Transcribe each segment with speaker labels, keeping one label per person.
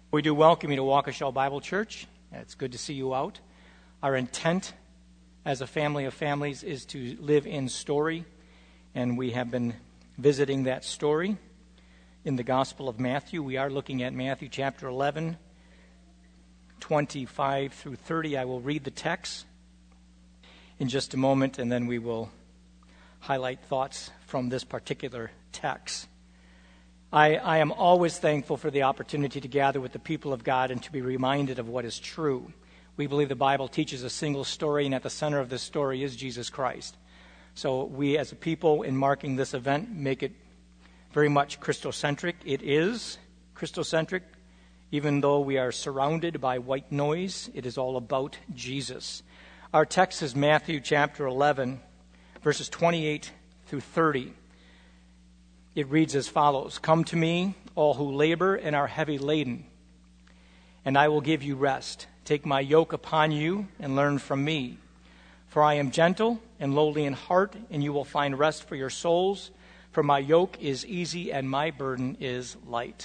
Speaker 1: We do welcome you to Waukesha Bible Church. It's good to see you out. Our intent as a family of families is to live in story, and we have been visiting that story in the Gospel of Matthew. We are looking at Matthew chapter 11, 25 through 30. I will read the text in just a moment, and then we will highlight thoughts from this particular text. I am always thankful for the opportunity to gather with the people of God and to be reminded of what is true. We believe the Bible teaches a single story, and at the center of this story is Jesus Christ. So we as a people, in marking this event, make it very much Christocentric. It is Christocentric. Even though we are surrounded by white noise, it is all about Jesus. Our text is Matthew chapter 11, verses 28 through 30. It reads as follows: "Come to me, all who labor and are heavy laden, and I will give you rest. Take my yoke upon you and learn from me. For I am gentle and lowly in heart, and you will find rest for your souls. For my yoke is easy and my burden is light."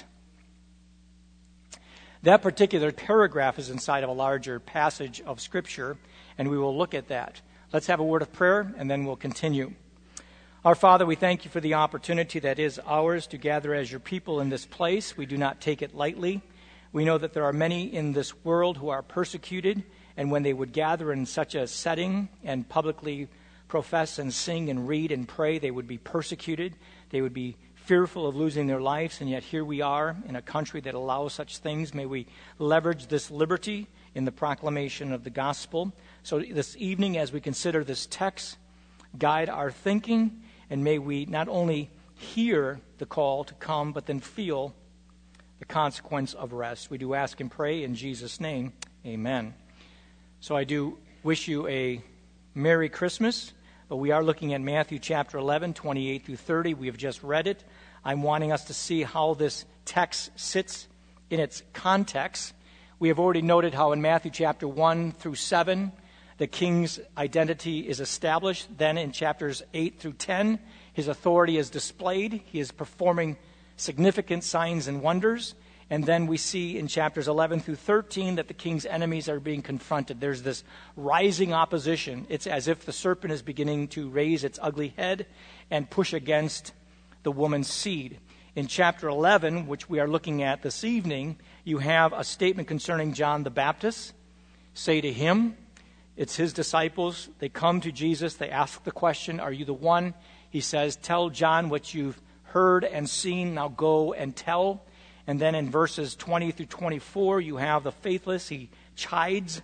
Speaker 1: That particular paragraph is inside of a larger passage of Scripture, and we will look at that. Let's have a word of prayer, and then we'll continue. Our Father, we thank you for the opportunity that is ours to gather as your people in this place. We do not take it lightly. We know that there are many in this world who are persecuted, and when they would gather in such a setting and publicly profess and sing and read and pray, they would be persecuted. They would be fearful of losing their lives, and yet here we are in a country that allows such things. May we leverage this liberty in the proclamation of the gospel. So this evening, as we consider this text, guide our thinking, and may we not only hear the call to come, but then feel the consequence of rest. We do ask and pray in Jesus' name. Amen. So I do wish you a Merry Christmas. But we are looking at Matthew chapter 11, 28 through 30. We have just read it. I'm wanting us to see how this text sits in its context. We have already noted how in Matthew chapter 1 through 7, the king's identity is established. Then in chapters 8 through 10, his authority is displayed. He is performing significant signs and wonders. And then we see in chapters 11 through 13 that the king's enemies are being confronted. There's this rising opposition. It's as if the serpent is beginning to raise its ugly head and push against the woman's seed. In chapter 11, which we are looking at this evening, you have a statement concerning John the Baptist. Say to him, it's his disciples. They come to Jesus. They ask the question, "Are you the one?" He says, "Tell John what you've heard and seen. Now go and tell." And then in verses 20 through 24, you have the faithless. He chides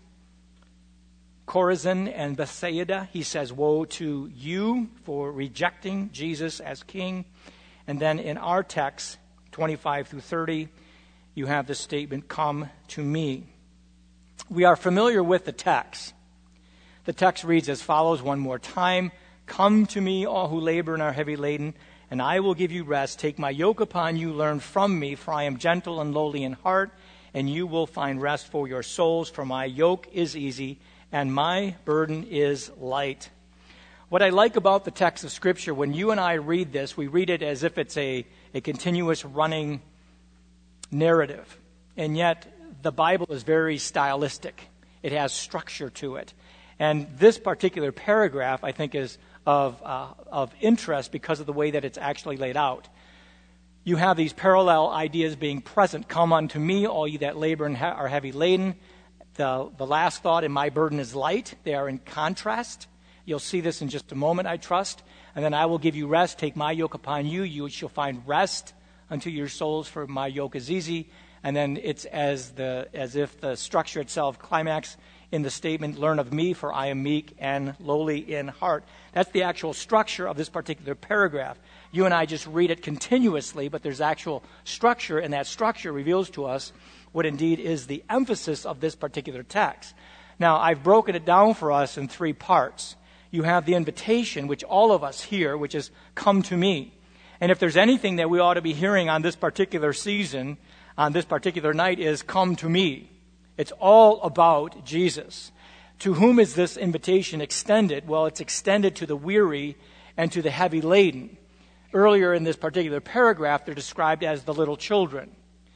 Speaker 1: Chorazin and Bethsaida. He says, "Woe to you for rejecting Jesus as king." And then in our text, 25 through 30, you have the statement, "Come to me." We are familiar with the text. The text reads as follows one more time: "Come to me, all who labor and are heavy laden, and I will give you rest. Take my yoke upon you, learn from me, for I am gentle and lowly in heart, and you will find rest for your souls. For my yoke is easy, and my burden is light." What I like about the text of Scripture, when you and I read this, we read it as if it's a continuous running narrative. And yet, the Bible is very stylistic. It has structure to it. And this particular paragraph, I think, is of interest because of the way that it's actually laid out. You have these parallel ideas being present. "Come unto me, all ye that labor and are heavy laden." The last thought, "and my burden is light." They are in contrast. You'll see this in just a moment, I trust. And then, "I will give you rest. Take my yoke upon you. You shall find rest unto your souls, for my yoke is easy." And then it's as if the structure itself climax in the statement, "Learn of me, for I am meek and lowly in heart." That's the actual structure of this particular paragraph. You and I just read it continuously, but there's actual structure, and that structure reveals to us what indeed is the emphasis of this particular text. Now, I've broken it down for us in three parts. You have the invitation, which all of us hear, which is, "Come to me." And if there's anything that we ought to be hearing on this particular season, on this particular night, is "Come to me." It's all about Jesus. To whom is this invitation extended? Well, it's extended to the weary and to the heavy laden. Earlier in this particular paragraph, they're described as the little children.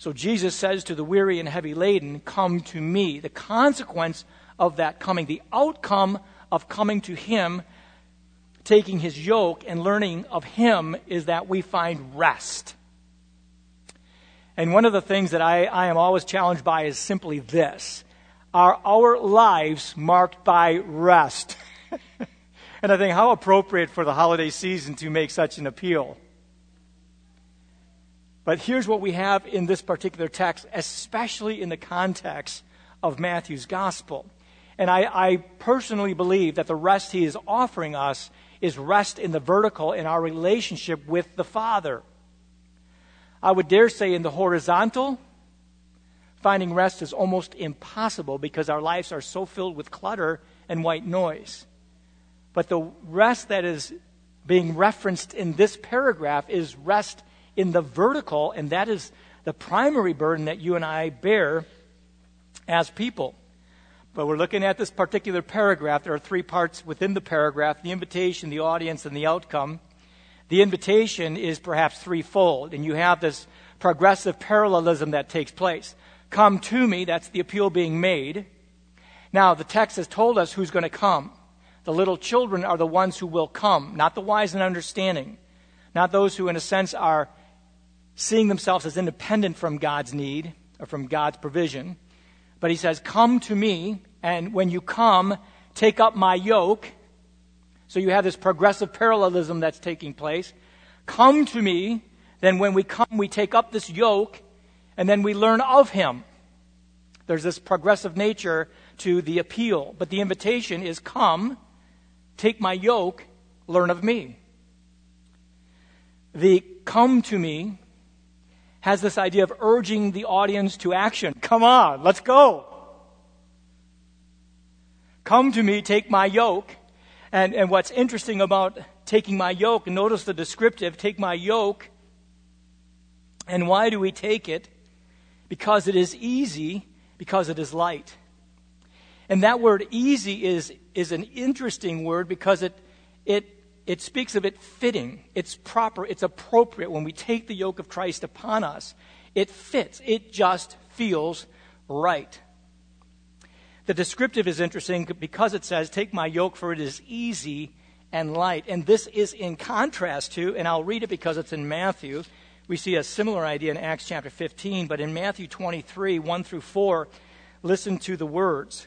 Speaker 1: So Jesus says to the weary and heavy laden, come to me. The consequence of that coming, the outcome of coming to him, taking his yoke and learning of him, is that we find rest. And one of the things that I am always challenged by is simply this. Are our lives marked by rest? And I think how appropriate for the holiday season to make such an appeal. But here's what we have in this particular text, especially in the context of Matthew's gospel. And I personally believe that the rest he is offering us is rest in the vertical in our relationship with the Father. I would dare say in the horizontal, finding rest is almost impossible because our lives are so filled with clutter and white noise. But the rest that is being referenced in this paragraph is rest in the vertical, and that is the primary burden that you and I bear as people. But we're looking at this particular paragraph. There are three parts within the paragraph: the invitation, the audience, and the outcome. The invitation is perhaps threefold, and you have this progressive parallelism that takes place. Come to me, that's the appeal being made. Now, the text has told us who's going to come. The little children are the ones who will come, not the wise and understanding, not those who, in a sense, are seeing themselves as independent from God's need or from God's provision. But he says, come to me, and when you come, take up my yoke. So you have this progressive parallelism that's taking place. Come to me, then when we come, we take up this yoke, and then we learn of him. There's this progressive nature to the appeal. But the invitation is, come, take my yoke, learn of me. The come to me has this idea of urging the audience to action. Come on, let's go. Come to me, take my yoke. And what's interesting about taking my yoke, and notice the descriptive, take my yoke. And why do we take it? Because it is easy, because it is light. And that word easy is an interesting word because it speaks of it fitting. It's proper. It's appropriate. When we take the yoke of Christ upon us, it fits. It just feels right. The descriptive is interesting because it says, take my yoke, for it is easy and light. And this is in contrast to, and I'll read it because it's in Matthew. We see a similar idea in Acts chapter 15, but in Matthew 23, 1 through 4, listen to the words.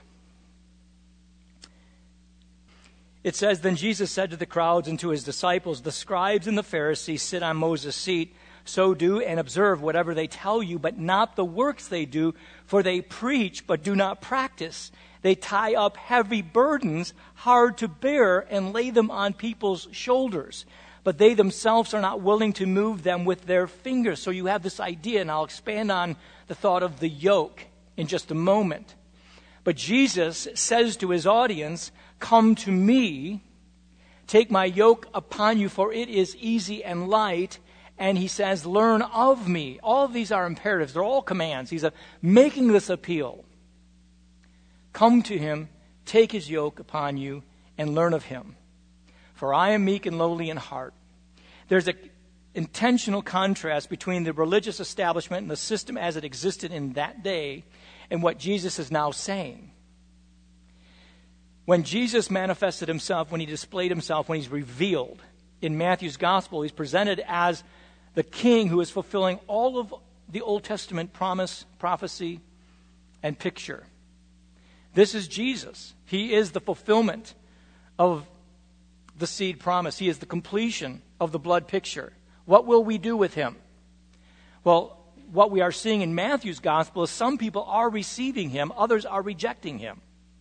Speaker 1: It says, then Jesus said to the crowds and to his disciples, the scribes and the Pharisees sit on Moses' seat. So do and observe whatever they tell you, but not the works they do, for they preach but do not practice. They tie up heavy burdens, hard to bear, and lay them on people's shoulders. But they themselves are not willing to move them with their fingers. So you have this idea, and I'll expand on the thought of the yoke in just a moment. But Jesus says to his audience, come to me, take my yoke upon you, for it is easy and light. And he says, learn of me. All of these are imperatives. They're all commands. He's making this appeal. Come to him, take his yoke upon you, and learn of him. For I am meek and lowly in heart. There's an intentional contrast between the religious establishment and the system as it existed in that day and what Jesus is now saying. When Jesus manifested himself, when he displayed himself, when he's revealed in Matthew's gospel, he's presented as the king who is fulfilling all of the Old Testament promise, prophecy, and picture. This is Jesus. He is the fulfillment of the seed promise. He is the completion of the blood picture. What will we do with him? Well, what we are seeing in Matthew's gospel is some people are receiving him, others are rejecting him.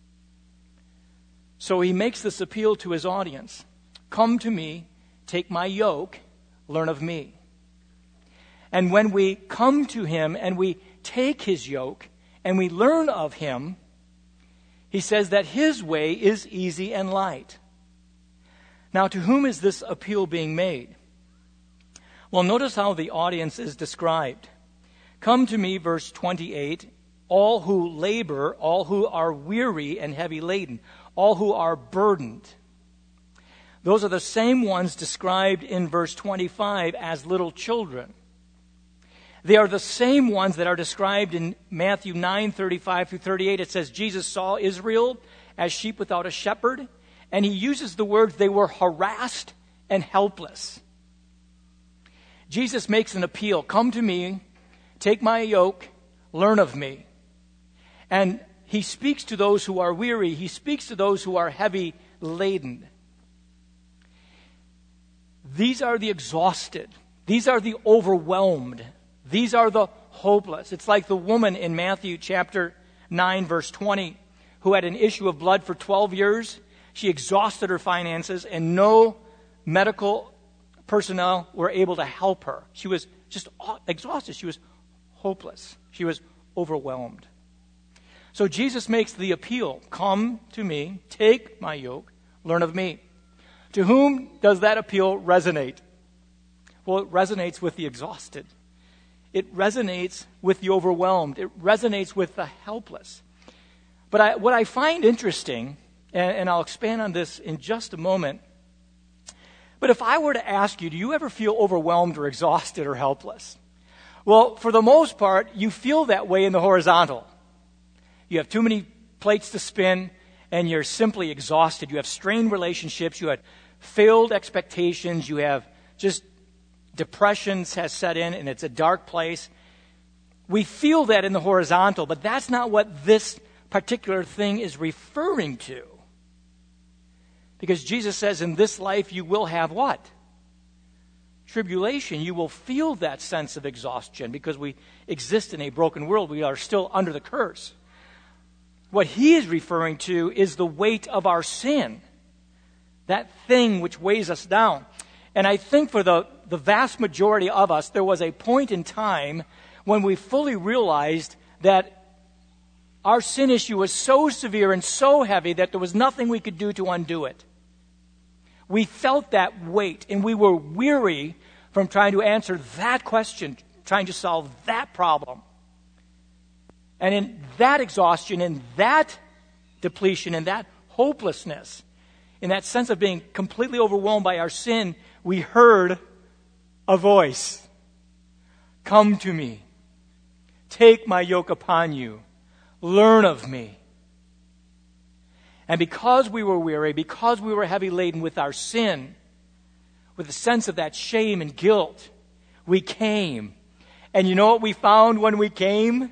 Speaker 1: So he makes this appeal to his audience. Come to me, take my yoke, learn of me. And when we come to him and we take his yoke and we learn of him, he says that his way is easy and light. Now, to whom is this appeal being made? Well, notice how the audience is described. Come to me, verse 28, all who labor, all who are weary and heavy laden, all who are burdened. Those are the same ones described in verse 25 as little children. They are the same ones that are described in Matthew 9:35 through 38. It says, Jesus saw Israel as sheep without a shepherd, and he uses the words, they were harassed and helpless. Jesus makes an appeal, come to me, take my yoke, learn of me. And he speaks to those who are weary. He speaks to those who are heavy laden. These are the exhausted. These are the overwhelmed. These are the hopeless. It's like the woman in Matthew chapter 9, verse 20, who had an issue of blood for 12 years. She exhausted her finances, and no medical personnel were able to help her. She was just exhausted. She was hopeless. She was overwhelmed. So Jesus makes the appeal, come to me, take my yoke, learn of me. To whom does that appeal resonate? Well, it resonates with the exhausted. It resonates with the overwhelmed. It resonates with the helpless. But what I find interesting, and I'll expand on this in just a moment, but if I were to ask you, do you ever feel overwhelmed or exhausted or helpless? Well, for the most part, you feel that way in the horizontal. You have too many plates to spin, and you're simply exhausted. You have strained relationships. You have failed expectations. You have just depressions has set in, and it's a dark place. We feel that in the horizontal, but that's not what this particular thing is referring to. Because Jesus says in this life you will have what? Tribulation. You will feel that sense of exhaustion because we exist in a broken world. We are still under the curse. What he is referring to is the weight of our sin. That thing which weighs us down. And I think for the vast majority of us, there was a point in time when we fully realized that our sin issue was so severe and so heavy that there was nothing we could do to undo it. We felt that weight, and we were weary from trying to answer that question, trying to solve that problem. And in that exhaustion, in that depletion, in that hopelessness, in that sense of being completely overwhelmed by our sin, we heard a voice. Come to me. Take my yoke upon you. Learn of me. And because we were weary, because we were heavy laden with our sin, with a sense of that shame and guilt, we came. And you know what we found when we came?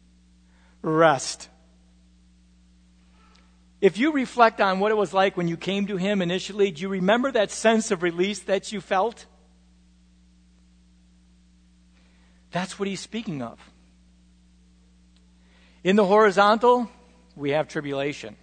Speaker 1: Rest. If you reflect on what it was like when you came to him initially, do you remember that sense of release that you felt? That's what he's speaking of. In the horizontal, we have tribulation.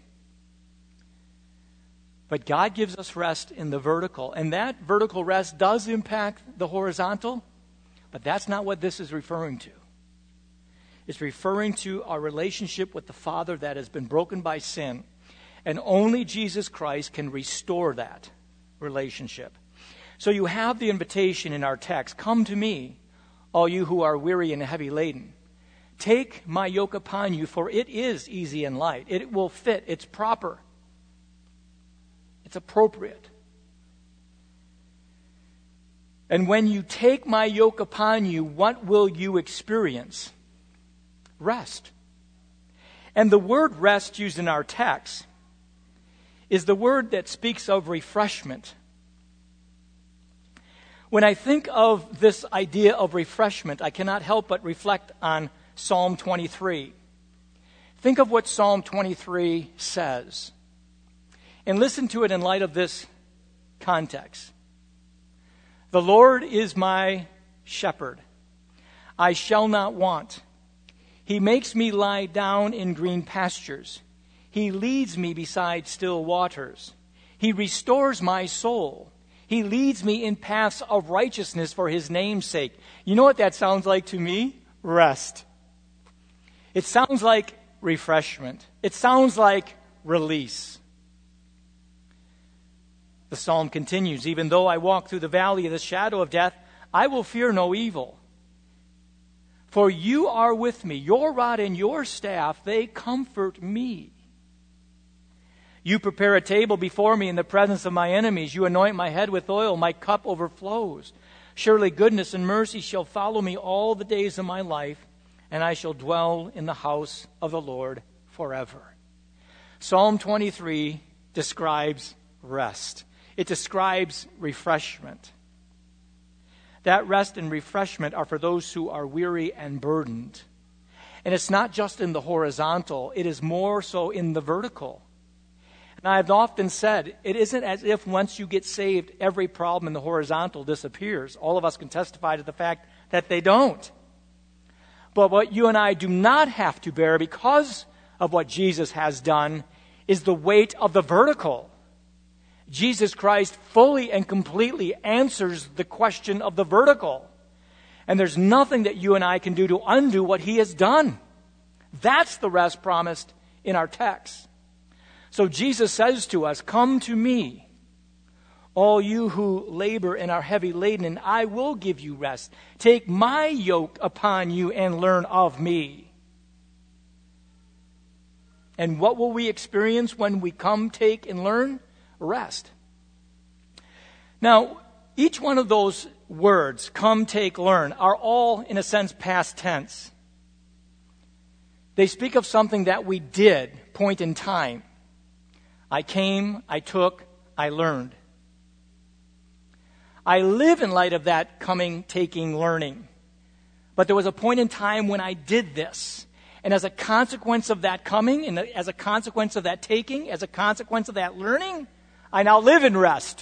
Speaker 1: But God gives us rest in the vertical. And that vertical rest does impact the horizontal, but that's not what this is referring to. It's referring to our relationship with the Father that has been broken by sin. And only Jesus Christ can restore that relationship. So you have the invitation in our text, come to me, all you who are weary and heavy laden. Take my yoke upon you, for it is easy and light. It will fit. It's proper. It's appropriate. And when you take my yoke upon you, what will you experience? Rest. And the word rest used in our text is the word that speaks of refreshment. When I think of this idea of refreshment, I cannot help but reflect on Psalm 23. Think of what Psalm 23 says. And listen to it in light of this context. The Lord is my shepherd. I shall not want. He makes me lie down in green pastures. He leads me beside still waters. He restores my soul. He leads me in paths of righteousness for his name's sake. You know what that sounds like to me? Rest. It sounds like refreshment. It sounds like release. The psalm continues, even though I walk through the valley of the shadow of death, I will fear no evil. For you are with me. Your rod and your staff, they comfort me. You prepare a table before me in the presence of my enemies. You anoint my head with oil. My cup overflows. Surely goodness and mercy shall follow me all the days of my life, and I shall dwell in the house of the Lord forever. Psalm 23 describes rest. It describes refreshment. That rest and refreshment are for those who are weary and burdened. And it's not just in the horizontal, it is more so in the vertical. And I've often said, it isn't as if once you get saved, every problem in the horizontal disappears. All of us can testify to the fact that they don't. But what you and I do not have to bear because of what Jesus has done is the weight of the vertical. Jesus Christ fully and completely answers the question of the vertical. And there's nothing that you and I can do to undo what he has done. That's the rest promised in our text. So Jesus says to us, "Come to me, all you who labor and are heavy laden, and I will give you rest. Take my yoke upon you and learn of me." And what will we experience when we come, take, and learn? Rest. Now, each one of those words, come, take, learn, are all, in a sense, past tense. They speak of something that we did, point in time. I came, I took, I learned. I live in light of that coming, taking, learning. But there was a point in time when I did this. And as a consequence of that coming, and as a consequence of that taking, as a consequence of that learning, I now live in rest.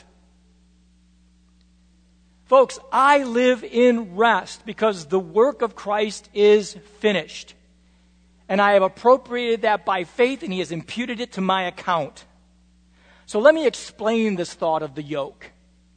Speaker 1: Folks, I live in rest because the work of Christ is finished. And I have appropriated that by faith, and he has imputed it to my account. So let me explain this thought of the yoke.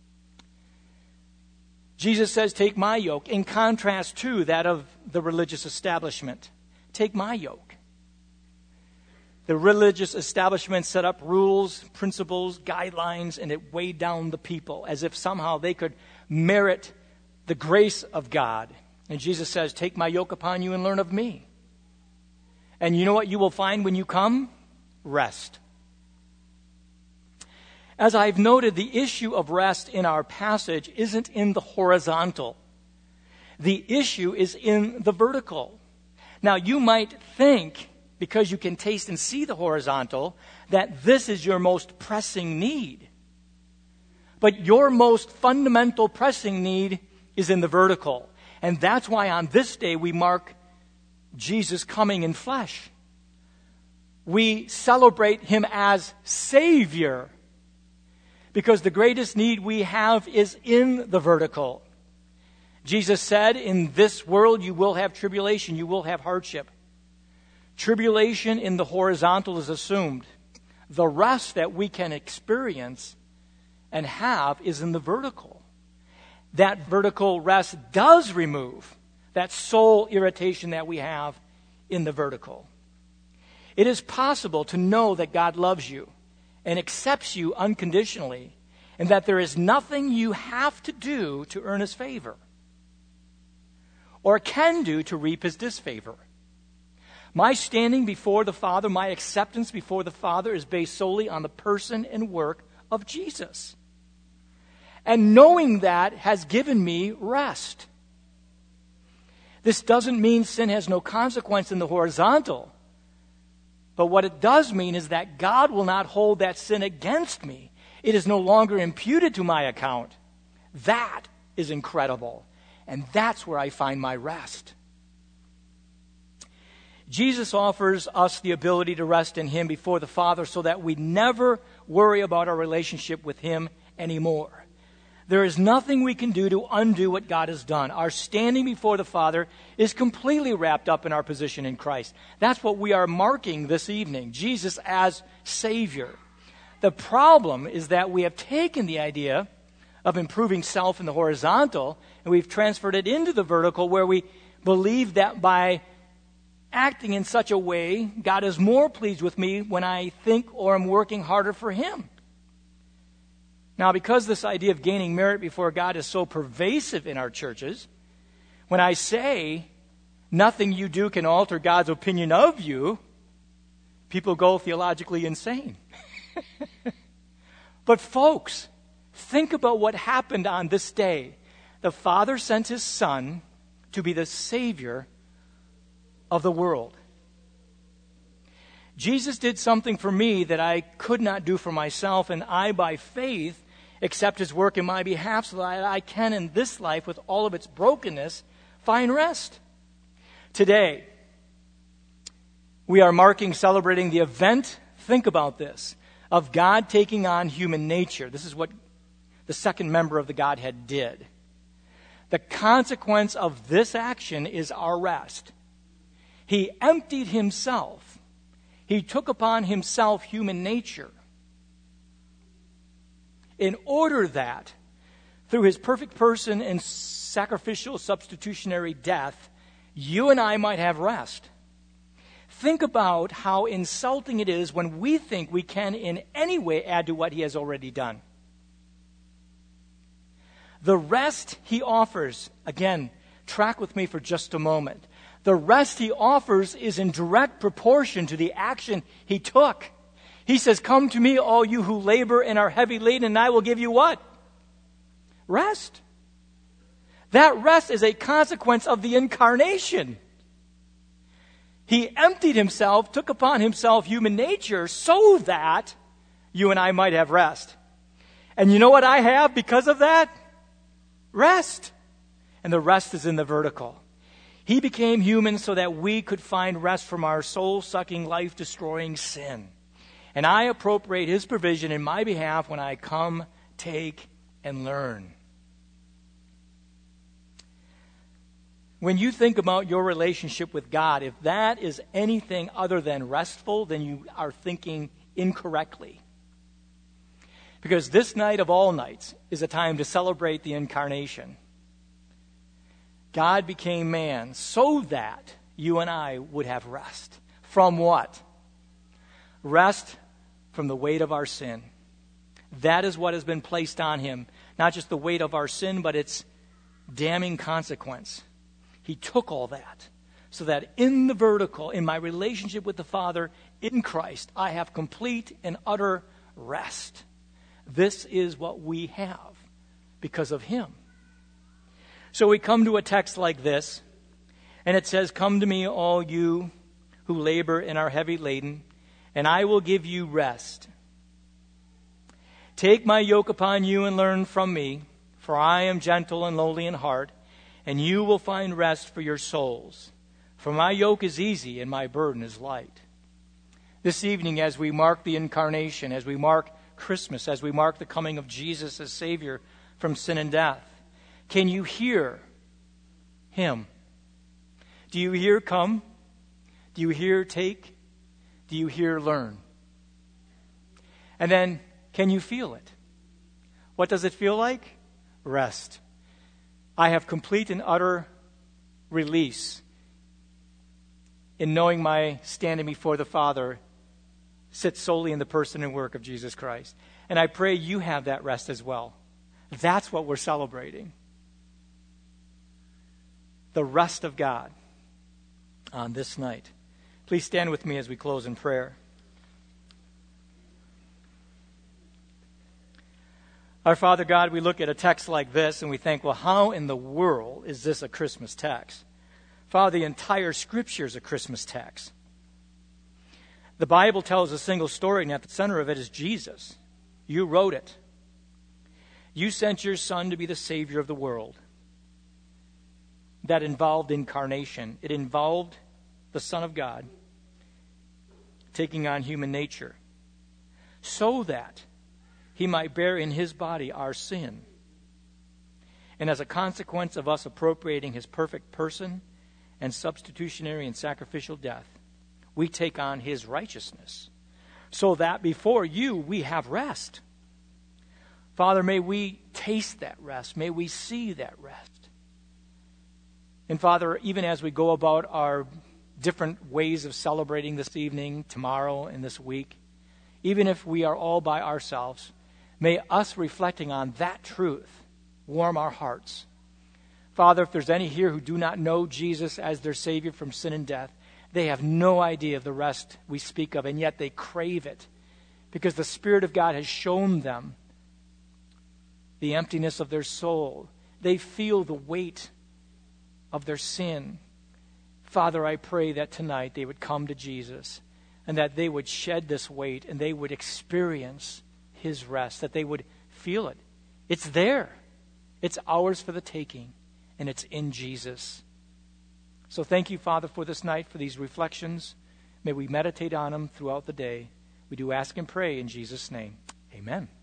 Speaker 1: Jesus says, "Take my yoke," in contrast to that of the religious establishment. Take my yoke. The religious establishment set up rules, principles, guidelines, and it weighed down the people as if somehow they could merit the grace of God. And Jesus says, "Take my yoke upon you and learn of me." And you know what you will find when you come? Rest. As I've noted, the issue of rest in our passage isn't in the horizontal. The issue is in the vertical. Now, you might think, because you can taste and see the horizontal, that this is your most pressing need. But your most fundamental pressing need is in the vertical. And that's why on this day we mark Jesus coming in flesh. We celebrate him as Savior, because the greatest need we have is in the vertical. Jesus said, "In this world you will have tribulation, you will have hardship." Tribulation in the horizontal is assumed. The rest that we can experience and have is in the vertical. That vertical rest does remove that soul irritation that we have in the vertical. It is possible to know that God loves you and accepts you unconditionally, and that there is nothing you have to do to earn his favor or can do to reap his disfavor. My standing before the Father, my acceptance before the Father is based solely on the person and work of Jesus. And knowing that has given me rest. This doesn't mean sin has no consequence in the horizontal. But what it does mean is that God will not hold that sin against me. It is no longer imputed to my account. That is incredible. And that's where I find my rest. Jesus offers us the ability to rest in him before the Father so that we never worry about our relationship with him anymore. There is nothing we can do to undo what God has done. Our standing before the Father is completely wrapped up in our position in Christ. That's what we are marking this evening, Jesus as Savior. The problem is that we have taken the idea of improving self in the horizontal and we've transferred it into the vertical, where we believe that by acting in such a way, God is more pleased with me when I think or am working harder for him. Now, because this idea of gaining merit before God is so pervasive in our churches, when I say nothing you do can alter God's opinion of you, people go theologically insane. But folks, think about what happened on this day. the Father sent his Son to be the Savior of the world. Jesus did something for me that I could not do for myself, and I, by faith, accept his work in my behalf so that I can, in this life, with all of its brokenness, find rest. Today, we are celebrating the event, think about this, of God taking on human nature. This is what the second member of the Godhead did. The consequence of this action is our rest. He emptied himself. He took upon himself human nature in order that, through his perfect person and sacrificial substitutionary death, you and I might have rest. Think about how insulting it is when we think we can in any way add to what he has already done. The rest he offers, again, track with me for just a moment. The rest he offers is in direct proportion to the action he took. He says, "Come to me, all you who labor and are heavy laden, and I will give you" what? Rest. That rest is a consequence of the incarnation. He emptied himself, took upon himself human nature so that you and I might have rest. And you know what I have because of that? Rest. And the rest is in the vertical. He became human so that we could find rest from our soul-sucking, life-destroying sin. And I appropriate his provision in my behalf when I come, take, and learn. When you think about your relationship with God, if that is anything other than restful, then you are thinking incorrectly. Because this night of all nights is a time to celebrate the incarnation. God became man so that you and I would have rest. From what? Rest from the weight of our sin. That is what has been placed on him. Not just the weight of our sin, but its damning consequence. He took all that so that in the vertical, in my relationship with the Father, in Christ, I have complete and utter rest. This is what we have because of him. So we come to a text like this, and it says, "Come to me, all you who labor and are heavy laden, and I will give you rest. Take my yoke upon you and learn from me, for I am gentle and lowly in heart, and you will find rest for your souls. For my yoke is easy and my burden is light." This evening, as we mark the incarnation, as we mark Christmas, as we mark the coming of Jesus as Savior from sin and death, can you hear him? Do you hear come? Do you hear take? Do you hear learn? And then, can you feel it? What does it feel like? Rest. I have complete and utter release in knowing my standing before the Father sits solely in the person and work of Jesus Christ. And I pray you have that rest as well. That's what we're celebrating. The rest of God on this night. Please stand with me as we close in prayer. Our Father God, we look at a text like this and we think, well, how in the world is this a Christmas text? Father, the entire Scripture is a Christmas text. The Bible tells a single story, and at the center of it is Jesus. You wrote it. You sent your Son to be the Savior of the world. That involved incarnation. It involved the Son of God taking on human nature so that he might bear in his body our sin. And as a consequence of us appropriating his perfect person and substitutionary and sacrificial death, we take on his righteousness so that before you we have rest. Father, may we taste that rest. May we see that rest. And Father, even as we go about our different ways of celebrating this evening, tomorrow, and this week, even if we are all by ourselves, may us reflecting on that truth warm our hearts. Father, if there's any here who do not know Jesus as their Savior from sin and death, they have no idea of the rest we speak of, and yet they crave it because the Spirit of God has shown them the emptiness of their soul, they feel the weight of their sin. Father, I pray that tonight they would come to Jesus and that they would shed this weight and they would experience his rest, that they would feel it. It's there. It's ours for the taking, and it's in Jesus. So thank you, Father, for this night, for these reflections. May we meditate on them throughout the day. We do ask and pray in Jesus' name. Amen.